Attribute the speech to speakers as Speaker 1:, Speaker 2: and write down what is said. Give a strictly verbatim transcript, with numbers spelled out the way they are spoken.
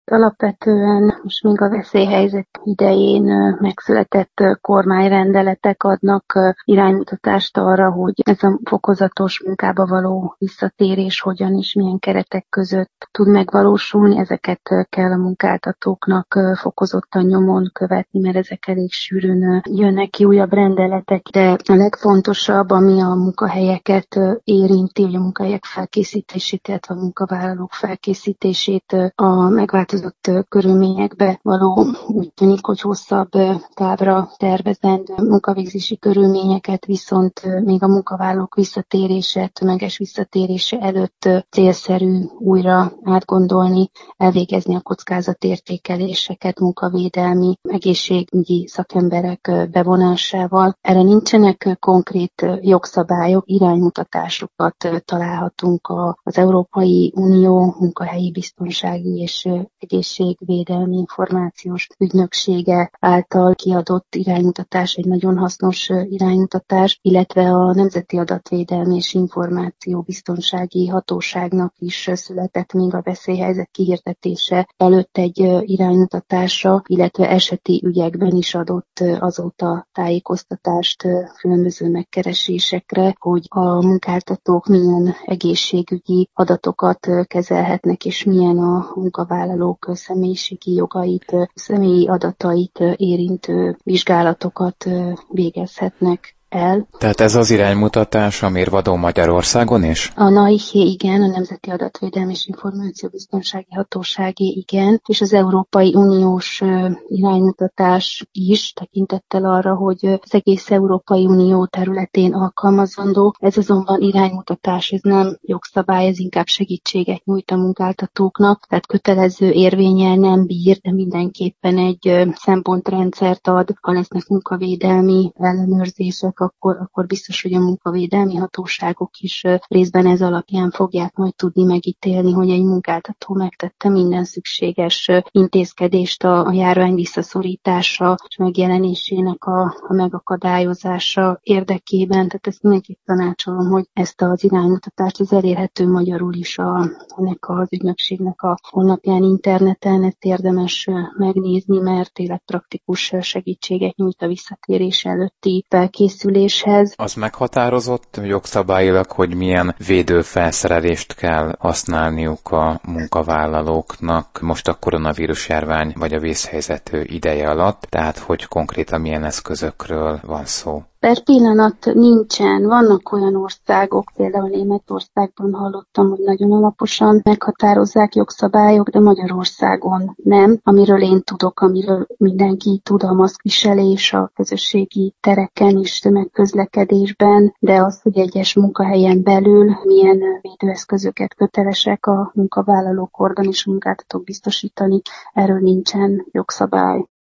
Speaker 1: Alapvetően most még a veszélyhelyzet idején megszületett kormányrendeletek adnak iránymutatást arra, hogy ez a fokozatos munkába való visszatérés hogyan és milyen keretek között tud megvalósulni. Ezeket kell a munkáltatóknak fokozottan nyomon követni, mert ezek elég sűrűn jönnek ki újabb rendeletek, de a legfontosabb, ami a munkahelyeket érinti, hogy a munkahelyek felkészítését, illetve a munkavállalók felkészítését a megváltozott körülményekbe való, úgy tűnik, hogy hosszabb távra tervezendő munkavégzési körülményeket, viszont még a munkavállalók visszatérése, tömeges visszatérése előtt célszerű újra átgondolni, elvégezni a kockázatértékeléseket munkavédelmi, egészségügyi szakemberek bevonásával. Erre nincsenek konkrét jogszabályok, iránymutatásokat találhatunk az Európai Unió munkahelyi biztonsági és egészségvédelmi információs ügynöksége által kiadott iránymutatás egy nagyon hasznos iránymutatás, illetve a Nemzeti Adatvédelmi és Információbiztonsági Hatóságnak is született még a veszélyhelyzet kihirdetése előtt egy iránymutatása, illetve eseti ügyekben is adott azóta tájékoztatást különböző megkeresésekre, hogy a munkáltatók milyen egészségügyi adatokat kezelhetnek, és milyen a munkavállalók személyiségi jogait, személyi adatait érintő vizsgálatokat végezhetnek el.
Speaker 2: Tehát ez az iránymutatás a mérvadó Magyarországon is?
Speaker 1: A NAIHé igen, a Nemzeti Adatvédelmi és Információbiztonsági Hatóságé igen, és az Európai Uniós iránymutatás is tekintettel arra, hogy az egész Európai Unió területén alkalmazandó. Ez azonban iránymutatás, ez nem jogszabály, ez inkább segítséget nyújt a munkáltatóknak, tehát kötelező érvénnyel nem bír, de mindenképpen egy szempontrendszert ad, ha lesznek munkavédelmi ellenőrzések, Akkor, akkor biztos, hogy a munkavédelmi hatóságok is részben ez alapján fogják majd tudni megítélni, hogy egy munkáltató megtette minden szükséges intézkedést a, a járvány visszaszorítása és megjelenésének a, a megakadályozása érdekében. Tehát ezt mindenképp tanácsolom, hogy ezt az iránymutatást, ez elérhető magyarul is a, ennek az ügynökségnek a honlapján, interneten, ezt érdemes megnézni, mert életpraktikus segítséget nyújt a visszatérés előtti felkészüléshez.
Speaker 2: Az meghatározott jogszabályilag, hogy milyen védőfelszerelést kell használniuk a munkavállalóknak most a koronavírus járvány vagy a vészhelyzet ideje alatt, tehát hogy konkrétan milyen eszközökről van szó?
Speaker 1: Per pillanat nincsen. Vannak olyan országok, például Németországban hallottam, hogy nagyon alaposan meghatározzák jogszabályok, de Magyarországon nem. Amiről én tudok, amiről mindenki tud, a maszkviselés a közösségi tereken és tömegközlekedésben, de az, hogy egyes munkahelyen belül milyen védőeszközöket kötelesek a munkavállalók, organ és munkáltatók biztosítani, erről nincsen jogszabály.